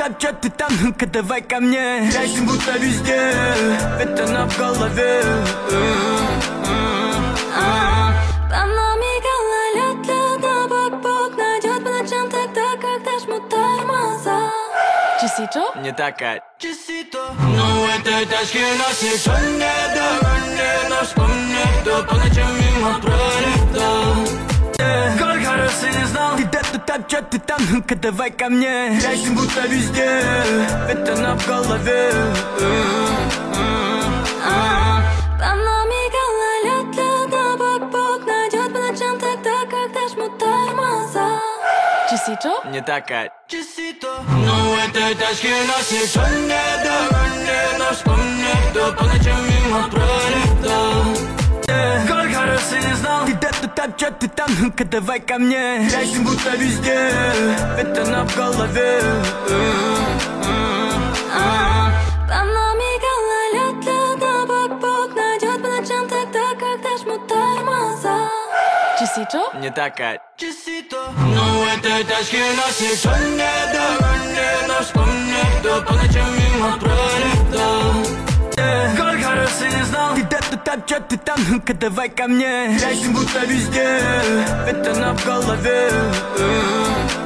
там, чё ты там, ну-ка давай ко мне. Грязь будто везде, это на в голове. По нами гололед, лед на бок-бок найдет по ночам тогда, когда жмут тормоза. Чисито? Не такая. Ну этой тачки нас никто не догонит, но вспомни, кто по ночам мимо пролетал. Город хороший не знал, где-то там, чё ты там, ну-ка давай ко мне. Грязь будто везде, это на в голове. По нами гололед, лед на бок-бок найдет по ночам тогда, когда жмут тормоза. Чисито? Не такая. Ну этой тачки нас никто не догонит, но вспомни, кто по ночам мимо пролетал. Город хороший не знал, где-то там, чё ты там, ну-ка давай ко мне. Грязь будто везде, это на в голове. По нами гололед, лед на бок-бок найдет по ночам тогда, когда жмут тормоза. Чисито? Не такая. Ну этой тачки нас никто не догонит, но вспомни, кто по ночам мимо пролетал. Город хороший не знал, где-то там, чё ты там, ну-ка давай ко мне. Грязь будто везде, это на в голове.